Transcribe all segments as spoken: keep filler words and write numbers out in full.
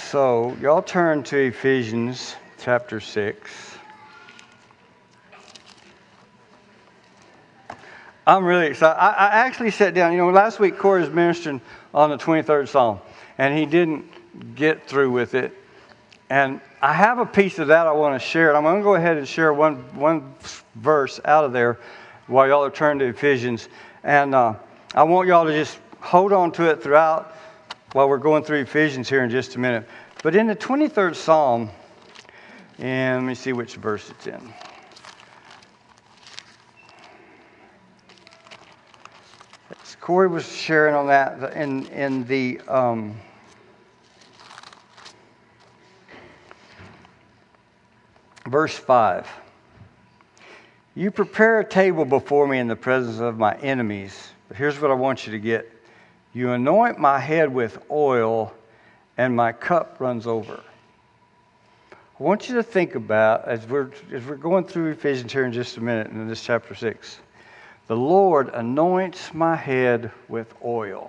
So, y'all turn to Ephesians chapter six. I'm really excited. I, I actually sat down. You know, last week Corey was ministering on the twenty-third Psalm, and he didn't get through with it. And I have a piece of that I want to share. I'm going to go ahead and share one one verse out of there while y'all are turning to Ephesians. And uh, I want y'all to just hold on to it throughout while we're going through Ephesians here in just a minute. But in the twenty-third Psalm, and let me see which verse it's in. As Corey was sharing on that in, in the... Um, Verse five, you prepare a table before me in the presence of my enemies. But here's what I want you to get. You anoint my head with oil, and my cup runs over. I want you to think about, as we're, as we're going through Ephesians here in just a minute, in this chapter six, the Lord anoints my head with oil.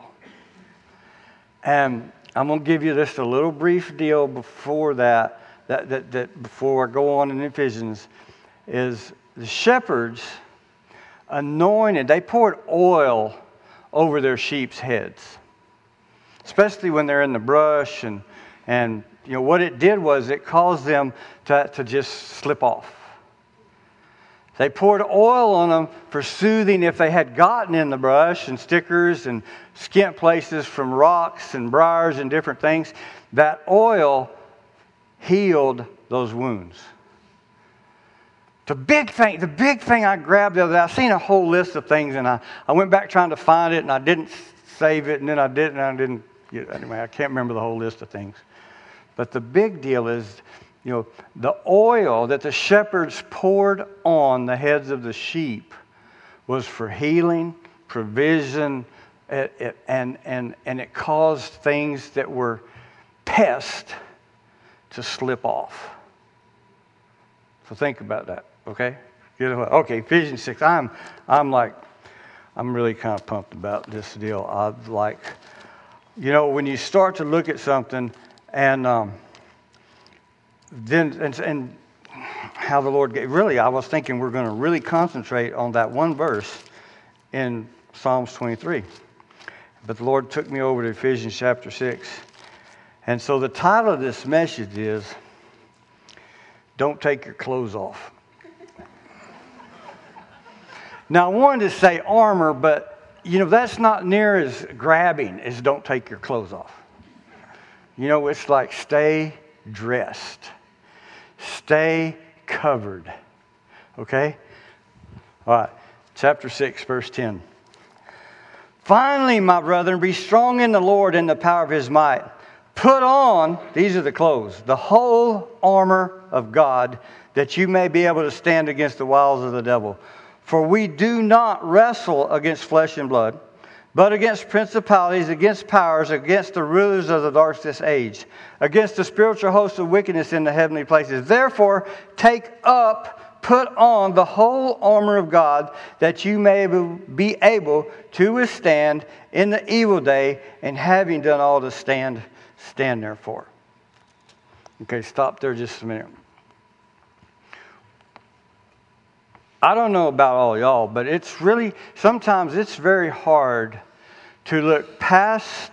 And I'm going to give you just a little brief deal before that. That, that, that before I go on in Ephesians, is the shepherds anointed, they poured oil over their sheep's heads, especially when they're in the brush, and and you know what it did was it caused them to, to just slip off. They poured oil on them for soothing if they had gotten in the brush and stickers and skint places from rocks and briars and different things. That oil healed those wounds. The big thing, the big thing I grabbed the other day, I seen a whole list of things, and I, I went back trying to find it, and I didn't save it, and then I didn't, and I didn't get it. Anyway, I can't remember the whole list of things. But the big deal is, you know, the oil that the shepherds poured on the heads of the sheep was for healing, provision, it, it, and, and, and it caused things that were pests to slip off. So think about that, okay? Okay, Ephesians six. I'm, I'm like, I'm really kind of pumped about this deal. I like, you know, when you start to look at something, and um, then and, and how the Lord gave. Really, I was thinking we're going to really concentrate on that one verse in Psalms twenty-three, but the Lord took me over to Ephesians chapter six. And so the title of this message is, Don't Take Your Clothes Off. Now, I wanted to say armor, but, you know, that's not near as grabbing as don't take your clothes off. You know, it's like stay dressed. Stay covered. Okay? All right. Chapter six, verse ten. Finally, my brethren, be strong in the Lord and the power of His might. Put on, these are the clothes, the whole armor of God, that you may be able to stand against the wiles of the devil. For we do not wrestle against flesh and blood, but against principalities, against powers, against the rulers of the darkness age, against the spiritual hosts of wickedness in the heavenly places. Therefore, take up, put on the whole armor of God, that you may be able to withstand in the evil day, and having done all to stand, stand therefore. Okay, stop there just a minute. I don't know about all y'all, but it's really, sometimes it's very hard to look past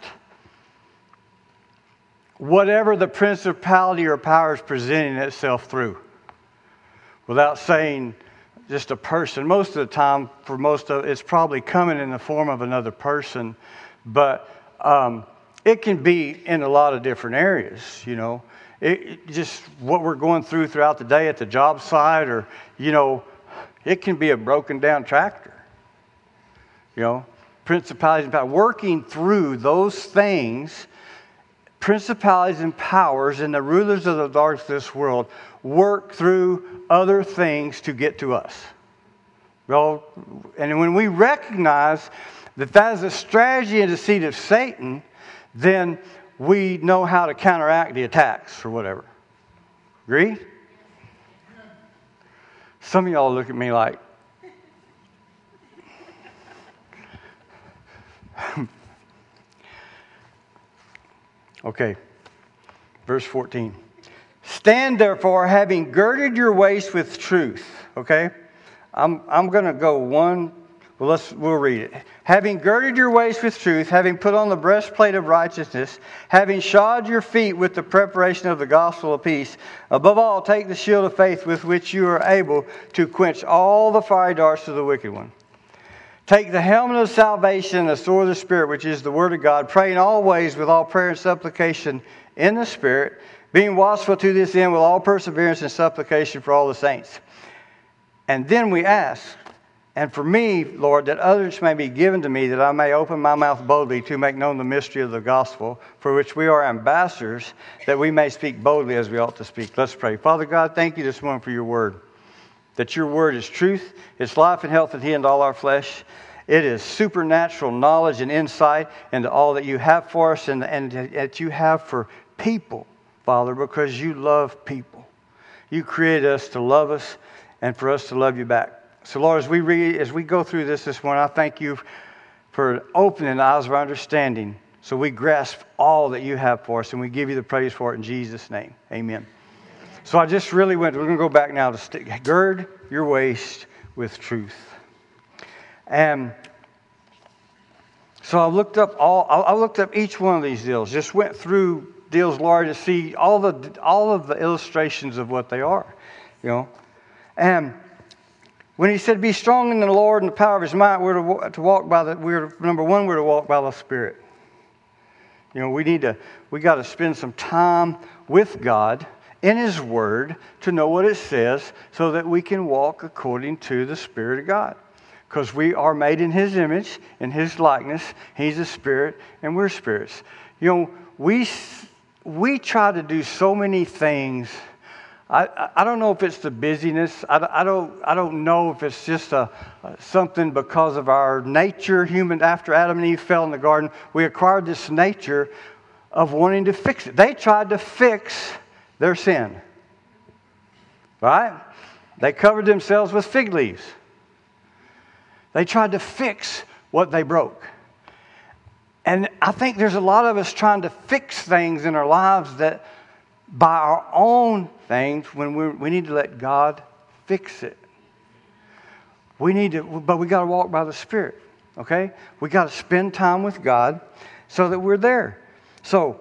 whatever the principality or power is presenting itself through without saying just a person. Most of the time, for most of it's probably coming in the form of another person, but um, it can be in a lot of different areas, you know. It, it just what we're going through throughout the day at the job site, or, you know, it can be a broken down tractor. You know, principalities and powers. Working through those things, principalities and powers and the rulers of the darkness of this world work through other things to get to us. Well, and when we recognize that that is a strategy and deceit of Satan, then we know how to counteract the attacks or whatever. Agree? Some of y'all look at me like, okay, verse fourteen. Stand therefore, having girded your waist with truth. Okay? I'm, I'm going to go one. Well, let's, we'll read it. Having girded your waist with truth, having put on the breastplate of righteousness, having shod your feet with the preparation of the gospel of peace, above all, take the shield of faith with which you are able to quench all the fiery darts of the wicked one. Take the helmet of salvation and the sword of the Spirit, which is the word of God, praying always with all prayer and supplication in the Spirit, being watchful to this end with all perseverance and supplication for all the saints. And then we ask, and for me, Lord, that others may be given to me, that I may open my mouth boldly to make known the mystery of the gospel, for which we are ambassadors, that we may speak boldly as we ought to speak. Let's pray. Father God, thank you this morning for your word. That your word is truth, it's life and health and healing to all our flesh. It is supernatural knowledge and insight into all that you have for us and, and that you have for people, Father, because you love people. You created us to love us and for us to love you back. So, Lord, as we read, as we go through this this morning, I thank you for opening the eyes of our understanding so we grasp all that you have for us, and we give you the praise for it in Jesus' name. Amen. So I just really went, we're going to go back now to st- gird your waist with truth. And so I looked up all, I looked up each one of these deals, just went through deals, Lord, to see all the all of the illustrations of what they are, you know. And when he said, "Be strong in the Lord and the power of His might," we're to, to walk by the. We're number one. We're to walk by the Spirit. You know, we need to. We got to spend some time with God in His Word to know what it says, so that we can walk according to the Spirit of God. Because we are made in His image, in His likeness. He's a spirit, and we're spirits. You know, we we try to do so many things. I, I don't know if it's the busyness. I, I don't I don't know if it's just a, something because of our nature. Human, after Adam and Eve fell in the garden, we acquired this nature of wanting to fix it. They tried to fix their sin. Right? They covered themselves with fig leaves. They tried to fix what they broke. And I think there's a lot of us trying to fix things in our lives that by our own things, when we we need to let God fix it. We need to, but we got to walk by the Spirit, okay? We got to spend time with God so that we're there. So,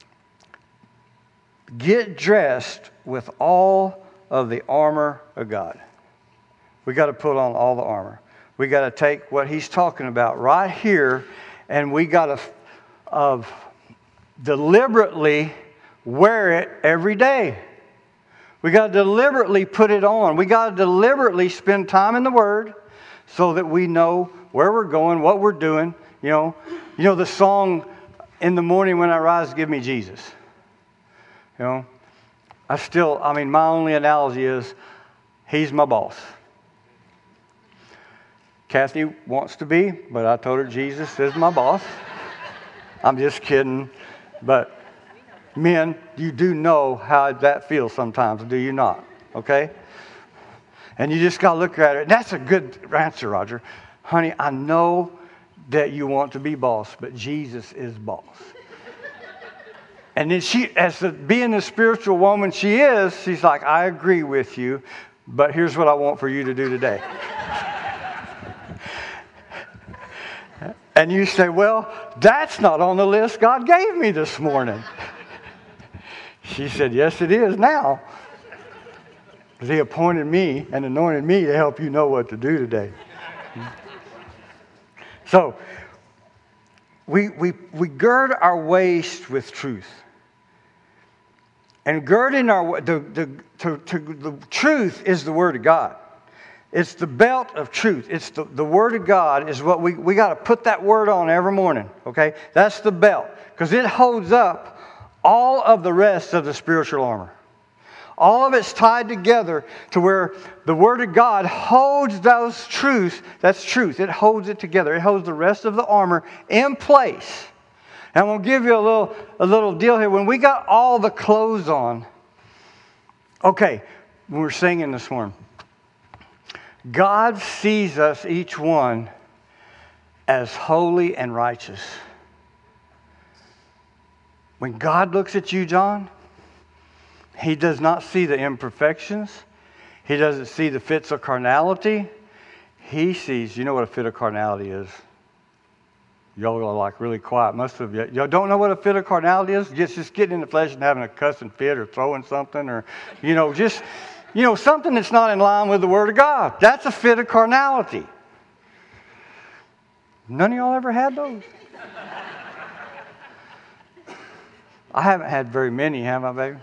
get dressed with all of the armor of God. We got to put on all the armor. We got to take what he's talking about right here, and we got to uh, deliberately wear it every day. We got to deliberately put it on. We got to deliberately spend time in the Word so that we know where we're going, what we're doing. You know, you know the song, "In the morning when I rise, give me Jesus." You know, I still, I mean, my only analogy is He's my boss. Kathy wants to be, but I told her Jesus is my boss. I'm just kidding. But men, you do know how that feels sometimes, do you not? Okay? And you just got to look at it. And that's a good answer, Roger. Honey, I know that you want to be boss, but Jesus is boss. And then she, as the, being the spiritual woman she is, she's like, I agree with you, but here's what I want for you to do today. And you say, well, that's not on the list God gave me this morning. She said, yes, it is now. Because He appointed me and anointed me to help you know what to do today. So, we, we, we gird our waist with truth. And girding our the, the, to, to, the truth is the Word of God. It's the belt of truth. It's the, the Word of God is what we, we got to put that Word on every morning. Okay? That's the belt. Because it holds up all of the rest of the spiritual armor. All of it's tied together to where the Word of God holds those truths. That's truth. It holds it together. It holds the rest of the armor in place. And we'll give you a little, a little deal here. When we got all the clothes on, okay, when we're singing this morning, God sees us, each one, as holy and righteous. When God looks at you, John, He does not see the imperfections. He doesn't see the fits of carnality. He sees, you know what a fit of carnality is? Y'all are like really quiet. Most of you, y'all don't know what a fit of carnality is? Just, just getting in the flesh and having a cussing fit or throwing something or, you know, just, you know, something that's not in line with the Word of God. That's a fit of carnality. None of y'all ever had those? I haven't had very many, have I, baby?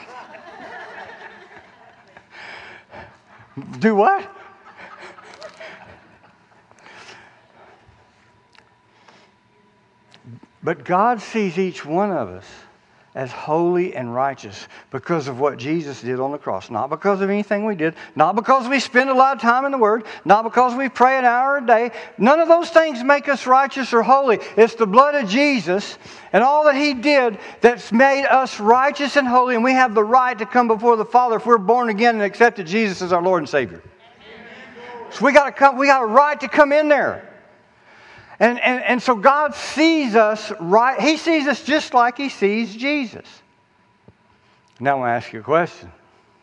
Do what? But God sees each one of us as holy and righteous because of what Jesus did on the cross. Not because of anything we did. Not because we spend a lot of time in the Word. Not because we pray an hour a day. None of those things make us righteous or holy. It's the blood of Jesus and all that He did that's made us righteous and holy. And we have the right to come before the Father if we're born again and accepted Jesus as our Lord and Savior. So we got to come. We got a right to come in there. And, and, and so God sees us right. He sees us just like He sees Jesus. Now I'm going to ask you a question.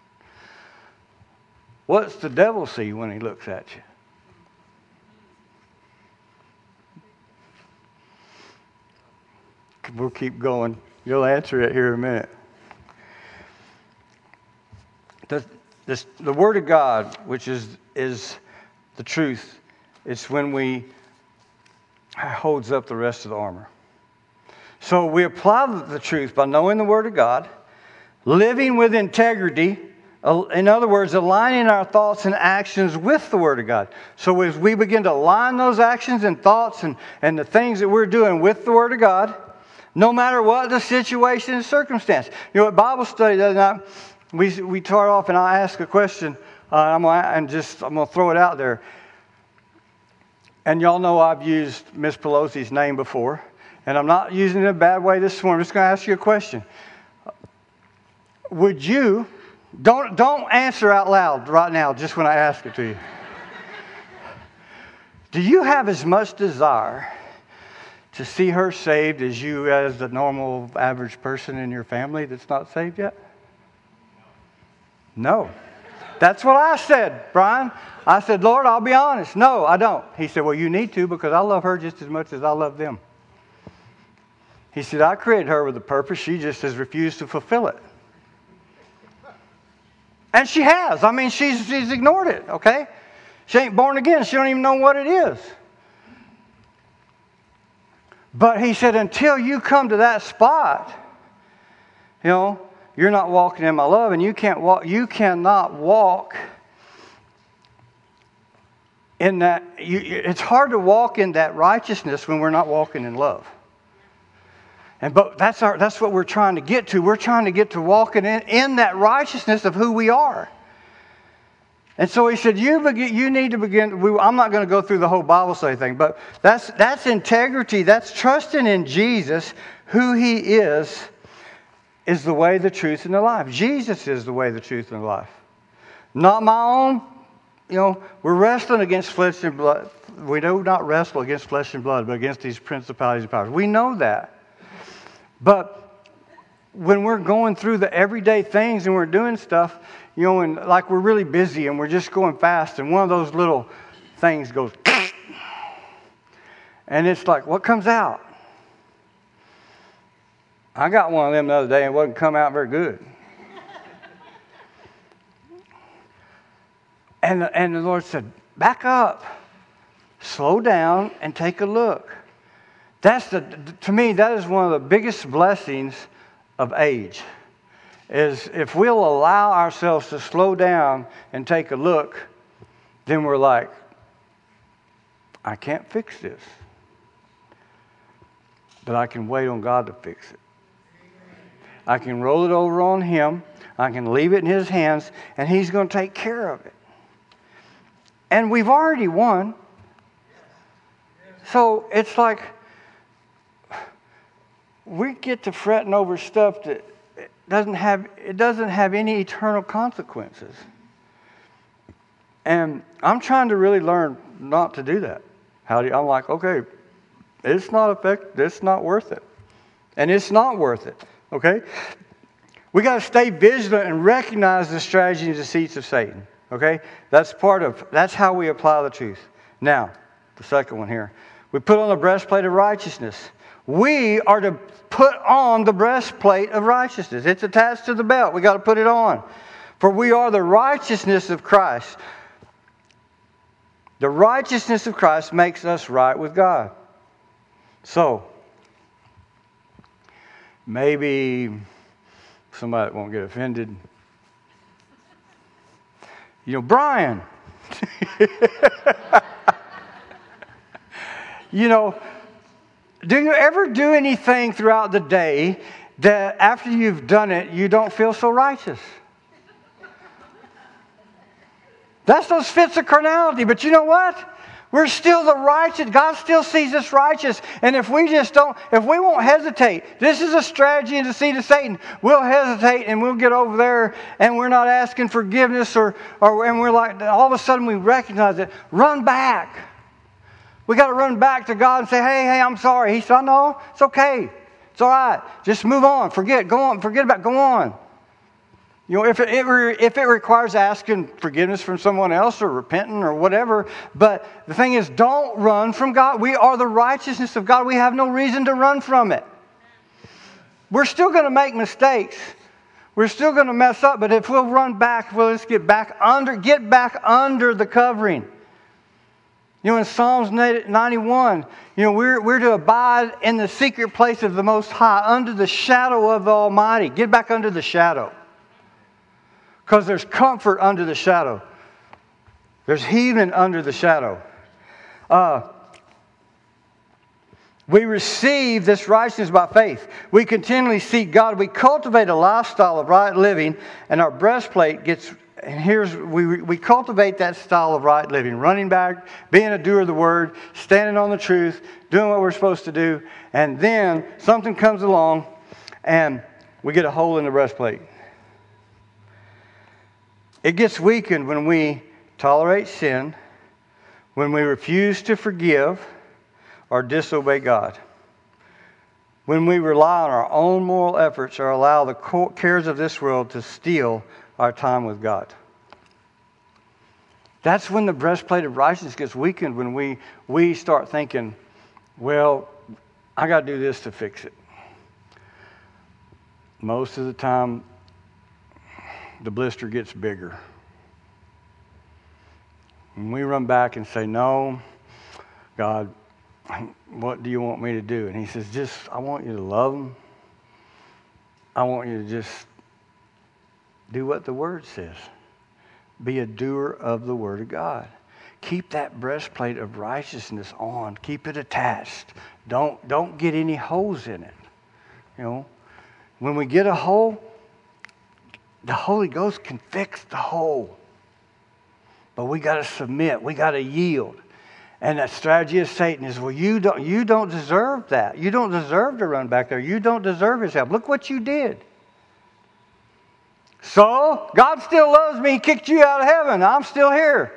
What's the devil see when he looks at you? We'll keep going. You'll answer it here in a minute. The, this, the Word of God, which is, is the truth, it's when we holds up the rest of the armor. So we apply the truth by knowing the Word of God, living with integrity, in other words, aligning our thoughts and actions with the Word of God. So as we begin to align those actions and thoughts and, and the things that we're doing with the Word of God, no matter what the situation and circumstance. You know, at Bible study the other night, we, we start off and I ask a question, uh, I'm gonna, and just I'm going to throw it out there. And y'all know I've used Miss Pelosi's name before. And I'm not using it in a bad way this morning. I'm just going to ask you a question. Would you, don't, don't answer out loud right now, just when I ask it to you. Do you have as much desire to see her saved as you as the normal average person in your family that's not saved yet? No. That's what I said, Brian. I said, Lord, I'll be honest. No, I don't. He said, well, you need to because I love her just as much as I love them. He said, I created her with a purpose. She just has refused to fulfill it. And she has. I mean, she's, she's ignored it, okay? She ain't born again. She don't even know what it is. But he said, until you come to that spot, you know, you're not walking in my love, and you can't walk. You cannot walk in that. You, it's hard to walk in that righteousness when we're not walking in love. And but that's our. That's what we're trying to get to. We're trying to get to walking in, in that righteousness of who we are. And so he said, "You begin, you need to begin." We, I'm not going to go through the whole Bible study thing, but that's that's integrity. That's trusting in Jesus, who He is. Is the way, the truth, and the life. Jesus is the way, the truth, and the life. Not my own. You know, we're wrestling against flesh and blood. We do not wrestle against flesh and blood, but against these principalities and powers. We know that. But when we're going through the everyday things and we're doing stuff, you know, and like we're really busy and we're just going fast, and one of those little things goes, and it's like, what comes out? I got one of them the other day and it wasn't come out very good. And the, and the Lord said, back up, slow down, and take a look. That's the, to me, that is one of the biggest blessings of age. Is if we'll allow ourselves to slow down and take a look, then we're like, I can't fix this. But I can wait on God to fix it. I can roll it over on Him. I can leave it in His hands, and He's going to take care of it. And we've already won. So it's like we get to fretting over stuff that doesn't have it doesn't have any eternal consequences. And I'm trying to really learn not to do that. How do you, I'm like, okay, it's not effective. It's not worth it, and it's not worth it. Okay? We got to stay vigilant and recognize the strategy and deceits of Satan. Okay? That's part of, that's how we apply the truth. Now, the second one here. We put on the breastplate of righteousness. We are to put on the breastplate of righteousness. It's attached to the belt. We got to put it on. For we are the righteousness of Christ. The righteousness of Christ makes us right with God. So, maybe somebody won't get offended. You know, Brian. You know, do you ever do anything throughout the day that after you've done it, you don't feel so righteous? That's those fits of carnality. But you know what? We're still the righteous. God still sees us righteous. And if we just don't, if we won't hesitate, this is a strategy and deceit of Satan. We'll hesitate and we'll get over there and we're not asking forgiveness or, or and we're like, all of a sudden we recognize it. Run back. We got to run back to God and say, hey, hey, I'm sorry. He said, no, it's okay. It's all right. Just move on. Forget. Go on. Forget about it. Go on. You know, if it, if it requires asking forgiveness from someone else or repenting or whatever, but the thing is, don't run from God. We are the righteousness of God. We have no reason to run from it. We're still going to make mistakes. We're still going to mess up, but if we'll run back, we'll just get back under, get back under the covering. You know, in Psalms ninety-one, you know, we're, we're to abide in the secret place of the Most High, under the shadow of the Almighty. Get back under the shadow. Because there's comfort under the shadow. There's healing under the shadow. Uh, we receive this righteousness by faith. We continually seek God. We cultivate a lifestyle of right living, and our breastplate gets... And here's, we we cultivate that style of right living. Running back, being a doer of the word, standing on the truth, doing what we're supposed to do. And then something comes along and we get a hole in the breastplate. It gets weakened when we tolerate sin, when we refuse to forgive or disobey God, when we rely on our own moral efforts or allow the cares of this world to steal our time with God. That's when the breastplate of righteousness gets weakened, when we, we start thinking, well, I got to do this to fix it. Most of the time, the blister gets bigger. And we run back and say, no, God, what do you want me to do? And he says, just, I want you to love them. I want you to just do what the Word says. Be a doer of the Word of God. Keep that breastplate of righteousness on. Keep it attached. Don't, don't get any holes in it. You know, when we get a hole, the Holy Ghost can fix the hole. But we got to submit. We got to yield. And that strategy of Satan is, well, you don't, you don't deserve that. You don't deserve to run back there. You don't deserve his help. Look what you did. So, God still loves me. He kicked you out of heaven. I'm still here.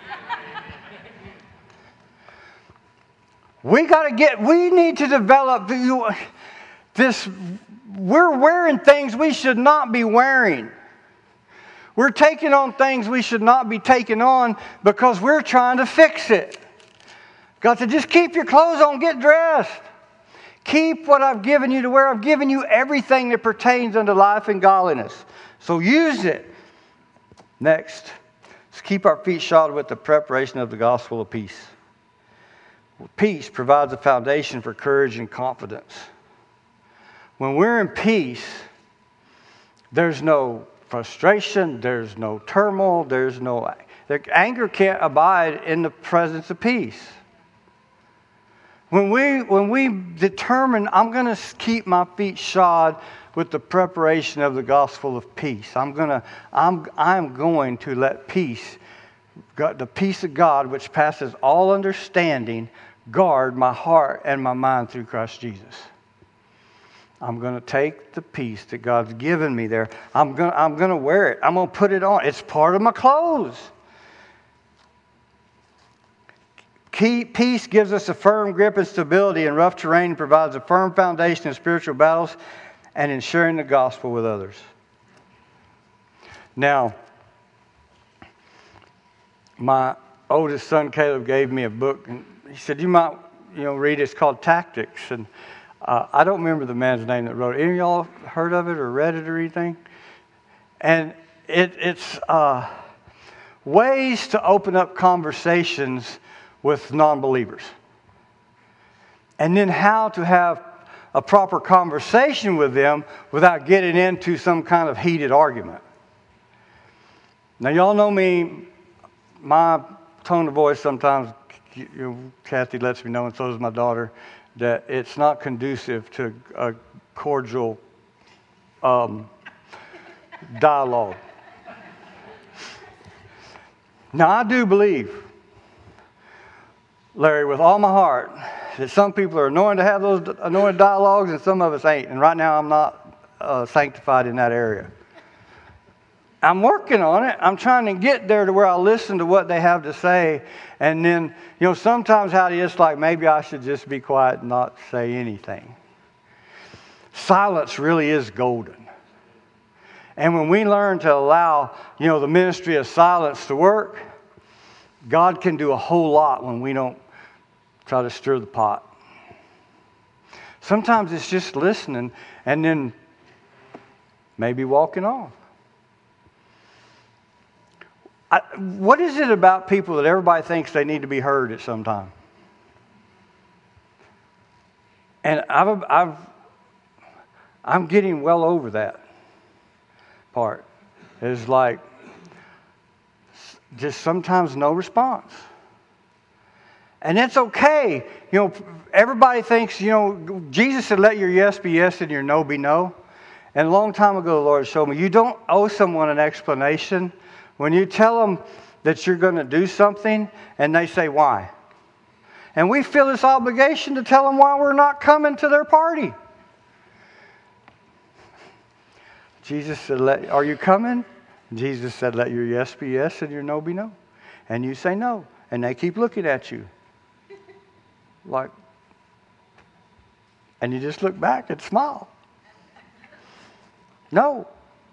We got to get, we need to develop this. We're wearing things we should not be wearing. We're taking on things we should not be taking on because we're trying to fix it. God said, just keep your clothes on, get dressed. Keep what I've given you to wear. I've given you everything that pertains unto life and godliness. So use it. Next, let's keep our feet shod with the preparation of the gospel of peace. Peace provides a foundation for courage and confidence. When we're in peace, there's no frustration, there's no turmoil, there's no... Anger can't abide in the presence of peace. When we, when we determine, I'm going to keep my feet shod with the preparation of the gospel of peace. I'm going to, I'm, I'm going to let peace, God, the peace of God, which passes all understanding, guard my heart and my mind through Christ Jesus. I'm going to take the peace that God's given me there. I'm going, I'm going to wear it. I'm going to put it on. It's part of my clothes. Peace gives us a firm grip and stability in rough terrain and provides a firm foundation in spiritual battles and in sharing the gospel with others. Now, my oldest son Caleb gave me a book, and he said, you might, you know, read it. It's called Tactics. And uh, I don't remember the man's name that wrote it. Any of y'all heard of it or read it or anything? And it, it's uh, ways to open up conversations with non-believers. And then how to have a proper conversation with them without getting into some kind of heated argument. Now, y'all know me, my tone of voice sometimes, you know, Kathy lets me know, and so does my daughter, that it's not conducive to a cordial um, dialogue. Now, I do believe, Larry, with all my heart, that some people are anointed to have those anointed dialogues and some of us ain't. And right now I'm not uh, sanctified in that area. I'm working on it. I'm trying to get there to where I listen to what they have to say. And then, you know, sometimes how it is like maybe I should just be quiet and not say anything. Silence really is golden. And when we learn to allow, you know, the ministry of silence to work, God can do a whole lot when we don't try to stir the pot. Sometimes it's just listening and then maybe walking off. I, what is it about people that everybody thinks they need to be heard at some time? And I've, I've, I'm getting well over that part. It's like just sometimes no response. And it's okay. You know, everybody thinks, you know, Jesus said, let your yes be yes and your no be no. And a long time ago, the Lord showed me, you don't owe someone an explanation. When you tell them that you're going to do something and they say why. And we feel this obligation to tell them why we're not coming to their party. Jesus said, let, are you coming? Jesus said, let your yes be yes and your no be no. And you say no. And they keep looking at you. Like, and you just look back and smile. No.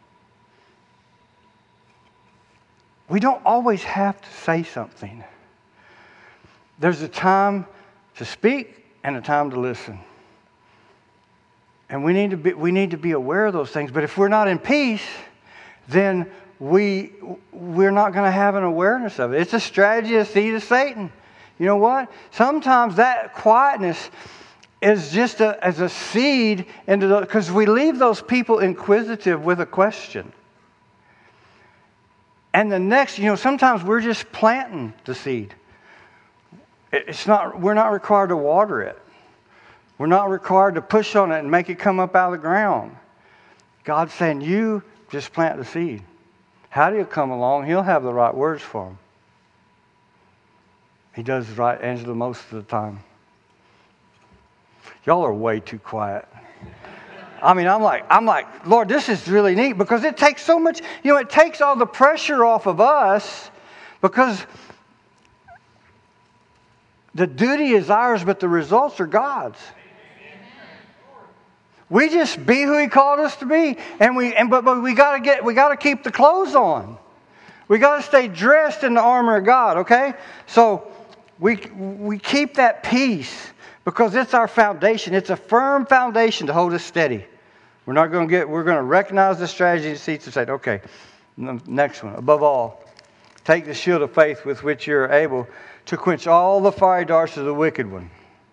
We don't always have to say something. There's a time to speak and a time to listen. And we need to be, we need to be aware of those things. But if we're not in peace, then we, we're not going to have an awareness of it. It's a strategy, a seed of Satan. You know what? Sometimes that quietness is just a, as a seed into the, because we leave those people inquisitive with a question. And the next, you know, sometimes we're just planting the seed. It's not, we're not required to water it. We're not required to push on it and make it come up out of the ground. God's saying, you just plant the seed. How do you come along? He'll have the right words for them. He does the right answer most of the time. Y'all are way too quiet. I mean, I'm like, I'm like, Lord, this is really neat because it takes so much, you know, it takes all the pressure off of us because the duty is ours, but the results are God's. We just be who He called us to be, and we and but, but we got to get we got to keep the clothes on. We got to stay dressed in the armor of God. Okay, so we we keep that peace because it's our foundation. It's a firm foundation to hold us steady. We're not going to get. We're going to recognize the strategy and seats and say, okay, next one. Above all, take the shield of faith with which you are able to quench all the fiery darts of the wicked one.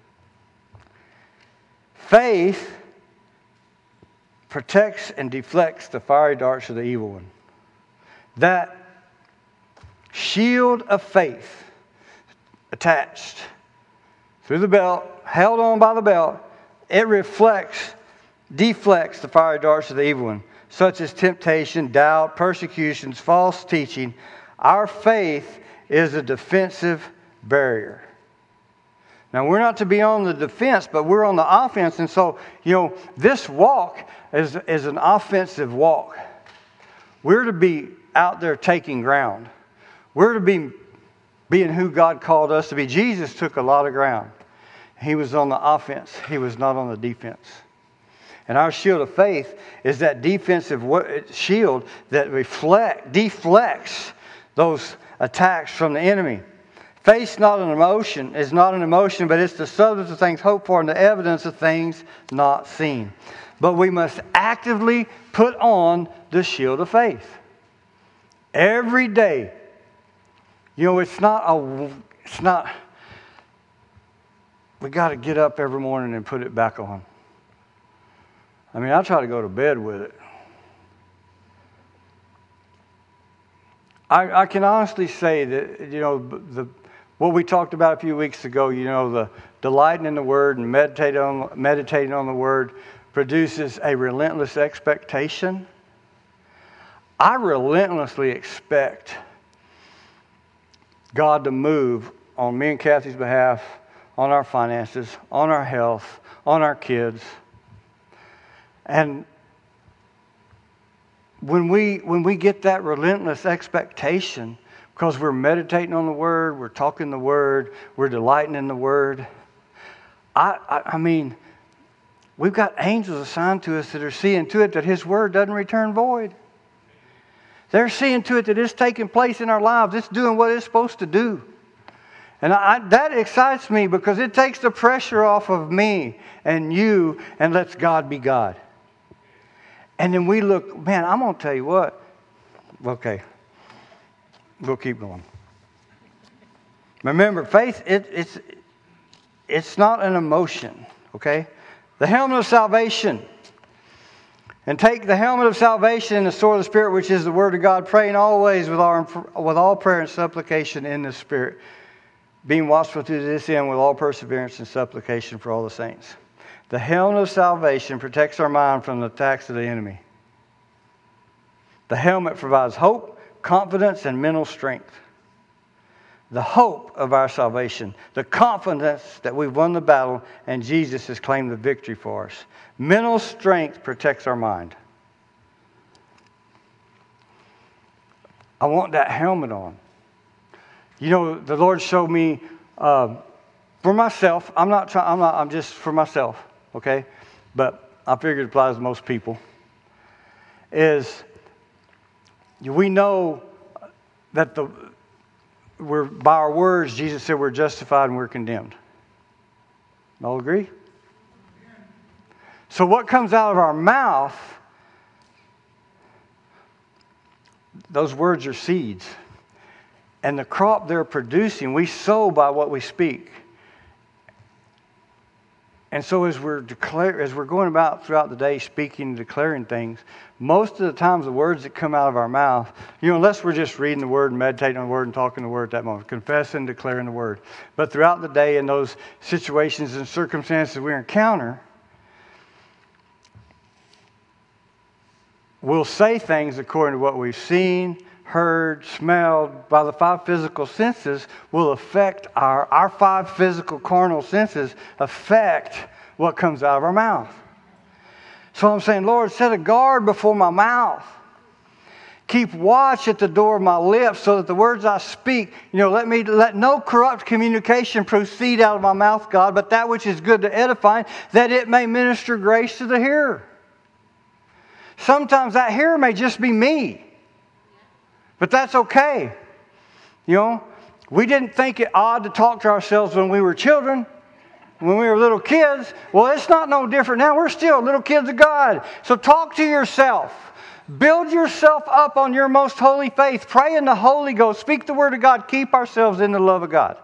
Faith protects and deflects the fiery darts of the evil one. That shield of faith attached through the belt, held on by the belt, it reflects, deflects the fiery darts of the evil one, such as temptation, doubt, persecutions, false teaching. Our faith is a defensive barrier. Now, we're not to be on the defense, but we're on the offense. And so, you know, this walk is, is an offensive walk. We're to be out there taking ground. We're to be being who God called us to be. Jesus took a lot of ground. He was on the offense. He was not on the defense. And our shield of faith is that defensive shield that reflect, deflects those attacks from the enemy. Faith's not an emotion, is not an emotion, but it's the substance of things hoped for and the evidence of things not seen. But we must actively put on the shield of faith. Every day. You know, it's not a, it's not, we got to get up every morning and put it back on. I mean, I try to go to bed with it. I, I can honestly say that, you know, the what we talked about a few weeks ago, you know, the delighting in the Word and meditating on, meditating on the Word produces a relentless expectation. I relentlessly expect God to move on me and Kathy's behalf, on our finances, on our health, on our kids. And when we when we get that relentless expectation, because we're meditating on the Word, we're talking the Word, we're delighting in the Word. I, I, I mean, we've got angels assigned to us that are seeing to it that His Word doesn't return void. They're seeing to it that it's taking place in our lives. It's doing what it's supposed to do. And I, that excites me because it takes the pressure off of me and you and lets God be God. And then we look, man, I'm going to tell you what. Okay. We'll keep going. Remember, faith, it, it's, it's not an emotion, okay? The helmet of salvation. And take the helmet of salvation and the sword of the Spirit, which is the Word of God, praying always with, our, with all prayer and supplication in the Spirit, being watchful to this end with all perseverance and supplication for all the saints. The helmet of salvation protects our mind from the attacks of the enemy. The helmet provides hope, confidence, and mental strength. The hope of our salvation. The confidence that we've won the battle and Jesus has claimed the victory for us. Mental strength protects our mind. I want that helmet on. You know, the Lord showed me uh, for myself. I'm not trying. I'm not. I'm just for myself. Okay, but I figure it applies to most people. Is we know that the we're by our words, Jesus said we're justified and we're condemned. All agree? So what comes out of our mouth, those words are seeds. And the crop they're producing, we sow by what we speak. And so as we're declare, as we're going about throughout the day speaking and declaring things, most of the times the words that come out of our mouth, you know, unless we're just reading the Word and meditating on the Word and talking the Word at that moment, confessing, declaring the Word. But throughout the day in those situations and circumstances we encounter, we'll say things according to what we've seen, heard, smelled, by the five physical senses will affect our, our five physical carnal senses affect what comes out of our mouth. So I'm saying, Lord, set a guard before my mouth. Keep watch at the door of my lips so that the words I speak, you know, let me let no corrupt communication proceed out of my mouth, God, but that which is good to edify, that it may minister grace to the hearer. Sometimes that hearer may just be me. But that's okay. You know, we didn't think it odd to talk to ourselves when we were children, when we were little kids. Well, it's not no different now. We're still little kids of God. So talk to yourself. Build yourself up on your most holy faith. Pray in the Holy Ghost. Speak the Word of God. Keep ourselves in the love of God.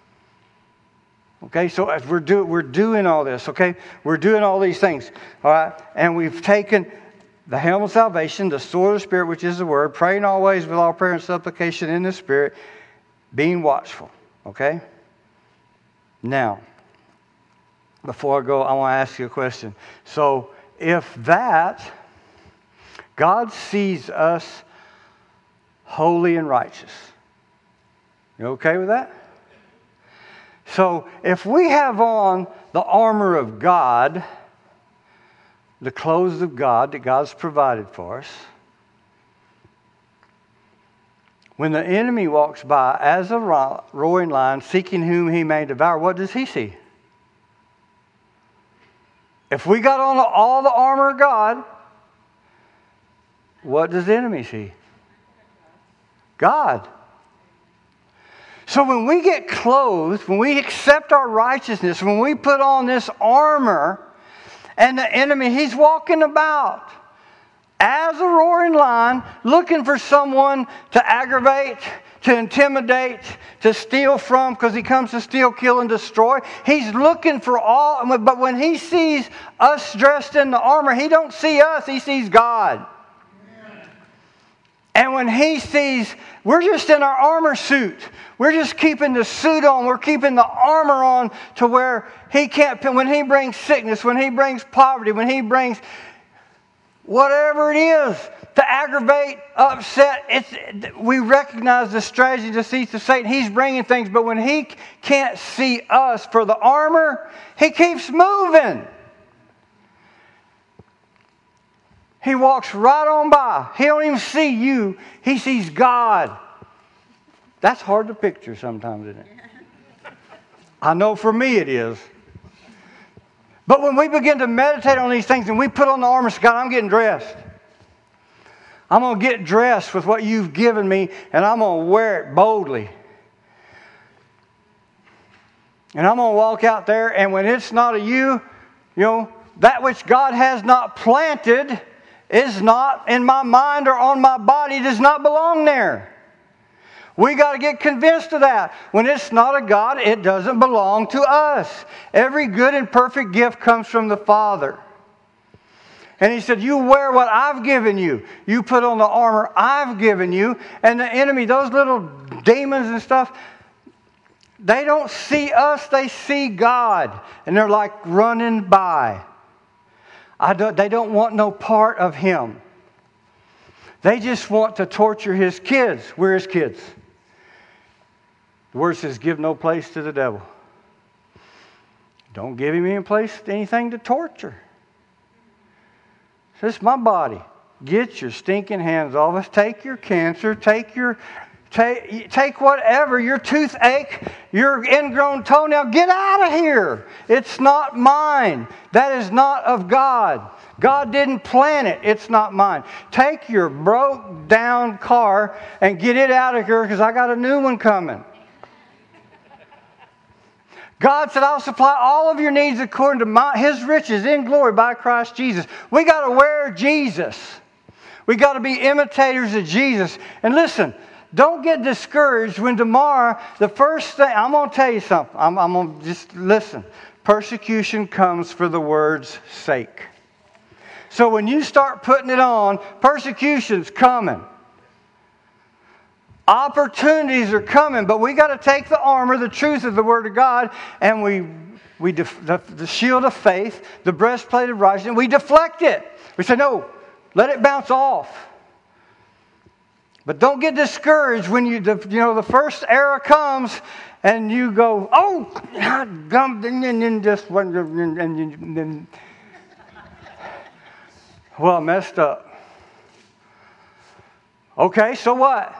Okay, so as we're, do, we're doing all this, okay? We're doing all these things, all right? And we've taken the helmet of salvation, the sword of the Spirit, which is the Word, praying always with all prayer and supplication in the Spirit, being watchful. Okay? Now, before I go, I want to ask you a question. So, if that, God sees us holy and righteous. You okay with that? So, if we have on the armor of God, the clothes of God that God's provided for us, when the enemy walks by as a roaring lion, seeking whom he may devour, what does he see? If we got on all the armor of God, what does the enemy see? God. So when we get clothed, when we accept our righteousness, when we put on this armor, and the enemy, he's walking about as a roaring lion, looking for someone to aggravate, to intimidate, to steal from, because he comes to steal, kill, and destroy. He's looking for all, but when he sees us dressed in the armor, he don't see us, he sees God. And when he sees, we're just in our armor suit. We're just keeping the suit on. We're keeping the armor on to where he can't, when he brings sickness, when he brings poverty, when he brings whatever it is to aggravate, upset, it's, we recognize the strategy, deceits of Satan. He's bringing things, but when he can't see us for the armor, he keeps moving. He walks right on by. He don't even see you. He sees God. That's hard to picture sometimes, isn't it? I know for me it is. But when we begin to meditate on these things and we put on the armor of God, I'm getting dressed. I'm going to get dressed with what you've given me, and I'm going to wear it boldly. And I'm going to walk out there, and when it's not a you, you know, that which God has not planted is not in my mind or on my body, does not belong there. We got to get convinced of that. When it's not of God, it doesn't belong to us. Every good and perfect gift comes from the Father. And he said, you wear what I've given you. You put on the armor I've given you. And the enemy, those little demons and stuff, they don't see us, they see God. And they're like running by. I don't, they don't want no part of Him. They just want to torture His kids. We're His kids. The Word says, give no place to the devil. Don't give him any place, anything to torture. This is my body. Get your stinking hands off us. Take your cancer. Take your, take, take whatever, your toothache, your ingrown toenail. Get out of here. It's not mine. That is not of God. God didn't plan it. It's not mine. Take your broke down car and get it out of here because I got a new one coming. God said, I'll supply all of your needs according to my, His riches in glory by Christ Jesus. We got to wear Jesus. We got to be imitators of Jesus. And listen, don't get discouraged when tomorrow, the first thing, I'm going to tell you something. I'm, I'm going to just listen. Persecution comes for the word's sake. So when you start putting it on, persecution's coming. Opportunities are coming, but we got to take the armor, the truth of the Word of God, and we, we def, the, the shield of faith, the breastplate of righteousness, we deflect it. We say, no, let it bounce off. But don't get discouraged when you, the, you know, the first error comes and you go, oh, and then just, and then, well, I messed up. Okay, so what?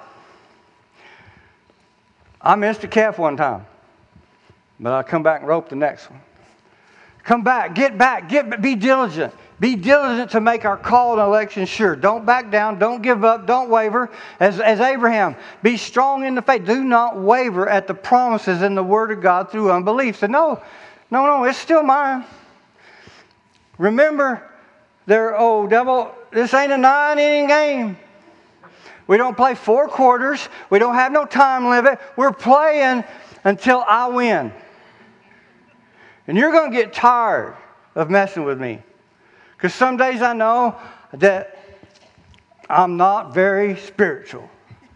I missed a calf one time, but I'll come back and rope the next one. Come back, get back, get be diligent. Be diligent to make our call and election sure. Don't back down, don't give up, don't waver. As, as Abraham, be strong in the faith. Do not waver at the promises in the Word of God through unbelief. So no, no, no, it's still mine. Remember, there, oh devil, this ain't a nine-inning game. We don't play four quarters. We don't have no time limit. We're playing until I win. And you're going to get tired of messing with me. Because some days I know that I'm not very spiritual.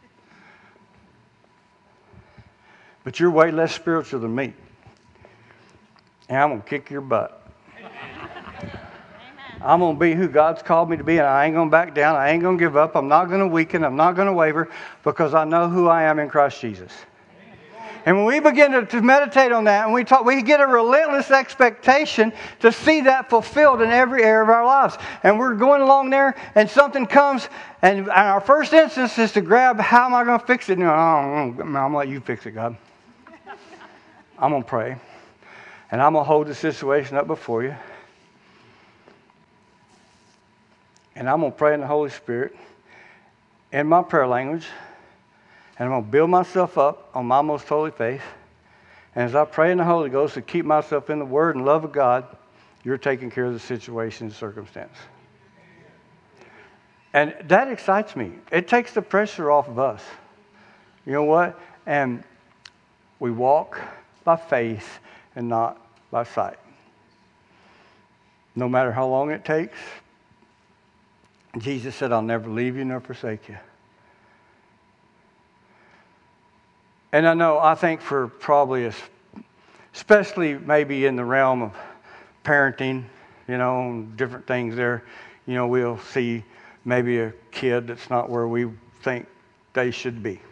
But you're way less spiritual than me. And I'm going to kick your butt. I'm going to be who God's called me to be, and I ain't going to back down. I ain't going to give up. I'm not going to weaken. I'm not going to waver because I know who I am in Christ Jesus. And when we begin to, to meditate on that, and we talk, we get a relentless expectation to see that fulfilled in every area of our lives. And we're going along there, and something comes, and, and our first instance is to grab, how am I going to fix it? No, I'm going to let you fix it, God. I'm going to pray, and I'm going to hold the situation up before you. And I'm going to pray in the Holy Spirit in my prayer language. And I'm going to build myself up on my most holy faith. And as I pray in the Holy Ghost and keep myself in the Word and love of God, you're taking care of the situation and circumstance. And that excites me. It takes the pressure off of us. You know what? And we walk by faith and not by sight. No matter how long it takes, Jesus said, I'll never leave you nor forsake you. And I know, I think for probably, a, especially maybe in the realm of parenting, you know, different things there, you know, we'll see maybe a kid that's not where we think they should be.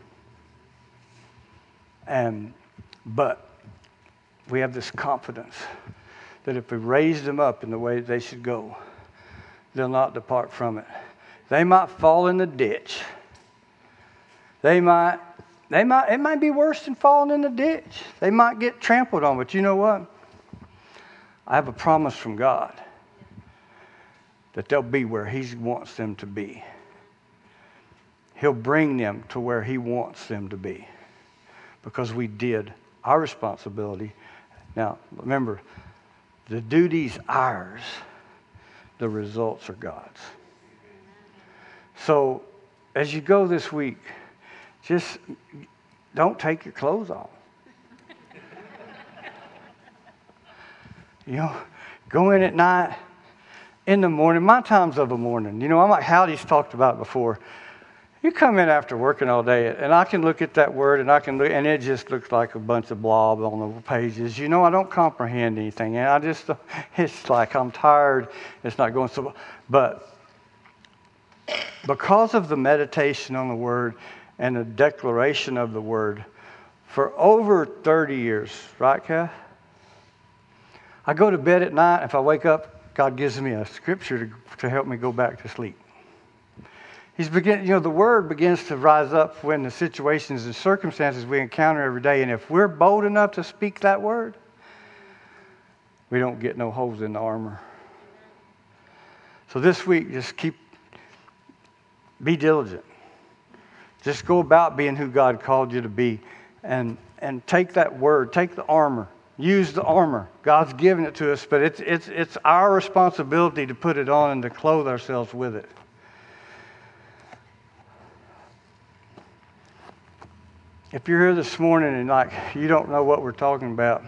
And, but we have this confidence that if we raise them up in the way they should go, they'll not depart from it. They might fall in the ditch. They might, they might, it might be worse than falling in the ditch. They might get trampled on, but you know what? I have a promise from God that they'll be where He wants them to be. He'll bring them to where He wants them to be because we did our responsibility. Now, remember, the duty's ours. The results are God's. So, as you go this week, just don't take your clothes off. You know, go in at night, in the morning. My time's of a morning. You know, I'm like Howdy's talked about before. You come in after working all day, and I can look at that word, and I can look, and it just looks like a bunch of blob on the pages. You know, I don't comprehend anything, and I just, it's like I'm tired. It's not going so. But because of the meditation on the word and the declaration of the word, for over thirty years, right, Kath? I go to bed at night. If I wake up, God gives me a scripture to, to help me go back to sleep. He's begin, you know, the word begins to rise up when the situations and circumstances we encounter every day. And if we're bold enough to speak that word, we don't get no holes in the armor. So this week, just keep, be diligent. Just go about being who God called you to be. And, and take that word, take the armor. Use the armor. God's given it to us, but it's, it's, it's our responsibility to put it on and to clothe ourselves with it. If you're here this morning and like you don't know what we're talking about,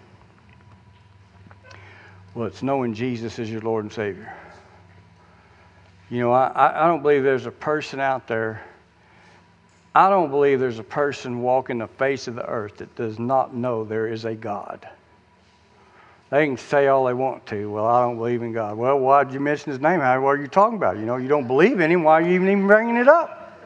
well, it's knowing Jesus as your Lord and Savior. You know, I, I don't believe there's a person out there, I don't believe there's a person walking the face of the earth that does not know there is a God. They can say all they want to. Well, I don't believe in God. Well, why did you mention His name? How, what are you talking about? You know, you don't believe in Him. Why are you even, even bringing it up?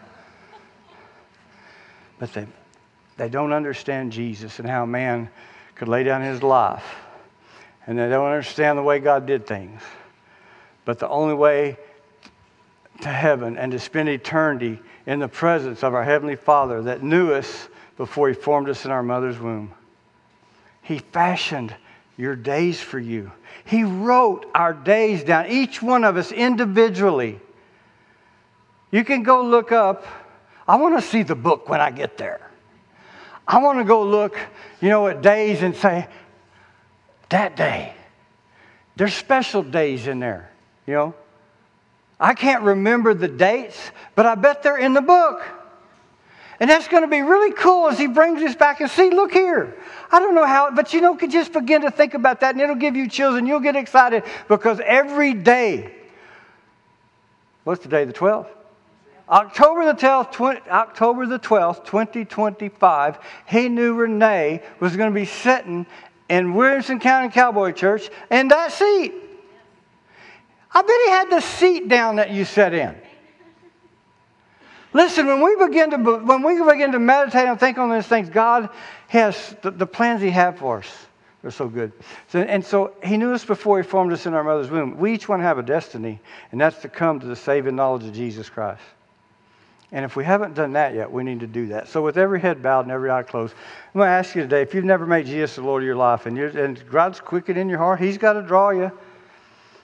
But they, they don't understand Jesus and how man could lay down his life. And they don't understand the way God did things. But the only way to heaven and to spend eternity in the presence of our Heavenly Father that knew us before He formed us in our mother's womb. He fashioned your days for you. He wrote our days down, each one of us individually. You can go look up. I want to see the book when I get there. I want to go look, you know, at days and say, that day. There's special days in there, you know. I can't remember the dates, but I bet they're in the book. And that's going to be really cool as He brings us back and see, look here. I don't know how, but you know, could just begin to think about that and it'll give you chills and you'll get excited because every day, what's the day, the twelfth? October the twelfth, October the twelfth, twenty twenty-five, He knew Renee was going to be sitting in Williamson County Cowboy Church in that seat. I bet He had the seat down that you sat in. Listen, when we begin to when we begin to meditate and think on these things, God has the, the plans He had for us. They're so good. So, and so He knew us before He formed us in our mother's womb. We each one have a destiny, and that's to come to the saving knowledge of Jesus Christ. And if we haven't done that yet, we need to do that. So with every head bowed and every eye closed, I'm going to ask you today, if you've never made Jesus the Lord of your life, and, you're, and God's quickened in your heart, He's got to draw you.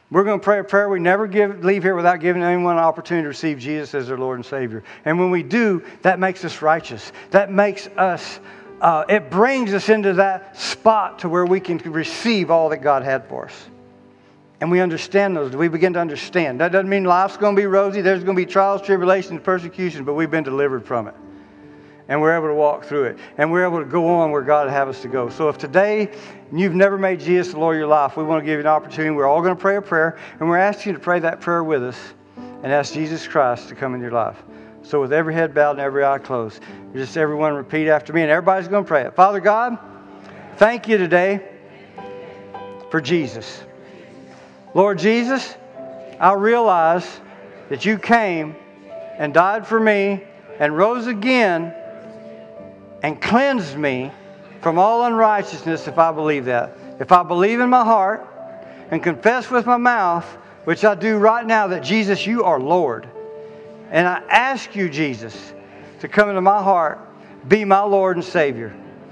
We're going to pray a prayer. We never give, leave here without giving anyone an opportunity to receive Jesus as their Lord and Savior. And when we do, that makes us righteous. That makes us, uh, it brings us into that spot to where we can receive all that God had for us. And we understand those. We begin to understand. That doesn't mean life's going to be rosy. There's going to be trials, tribulations, persecution, but we've been delivered from it. And we're able to walk through it. And we're able to go on where God would have us to go. So if today you've never made Jesus the Lord of your life, we want to give you an opportunity. We're all going to pray a prayer. And we're asking you to pray that prayer with us and ask Jesus Christ to come into your life. So with every head bowed and every eye closed, just everyone repeat after me. And everybody's going to pray it. Father God, thank you today for Jesus. Lord Jesus, I realize that you came and died for me and rose again and cleansed me from all unrighteousness if I believe that. If I believe in my heart and confess with my mouth, which I do right now, that Jesus, you are Lord. And I ask you, Jesus, to come into my heart, be my Lord and Savior.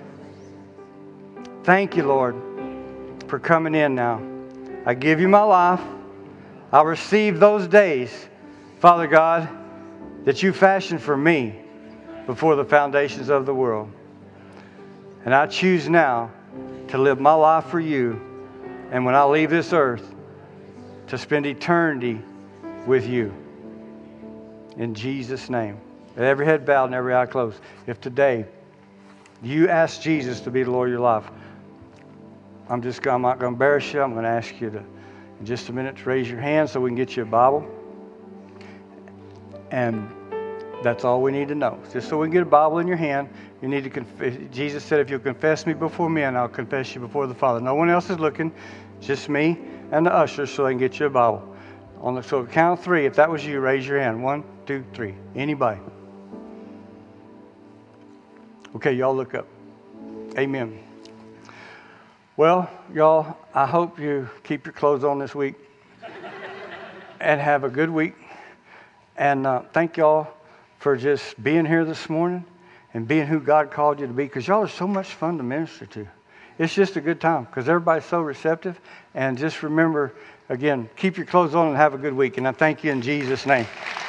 Thank you, Lord, for coming in now. I give you my life. I receive those days, Father God, that you fashioned for me before the foundations of the world. And I choose now to live my life for you. And when I leave this earth, to spend eternity with you. In Jesus' name. Every head bowed and every eye closed. If today you ask Jesus to be the Lord of your life, I'm just I'm not going to embarrass you. I'm going to ask you to, in just a minute, to raise your hand so we can get you a Bible. And that's all we need to know. Just so we can get a Bible in your hand, you need to confess. Jesus said, if you'll confess me before men, I'll confess you before the Father. No one else is looking, just me and the ushers, so they can get you a Bible. On the so count of three, if that was you, raise your hand. One, two, three. Anybody? Okay, y'all look up. Amen. Well, y'all, I hope you keep your clothes on this week and have a good week. And uh, thank y'all for just being here this morning and being who God called you to be, because y'all are so much fun to minister to. It's just a good time because everybody's so receptive. And just remember, again, keep your clothes on and have a good week. And I thank you in Jesus' name.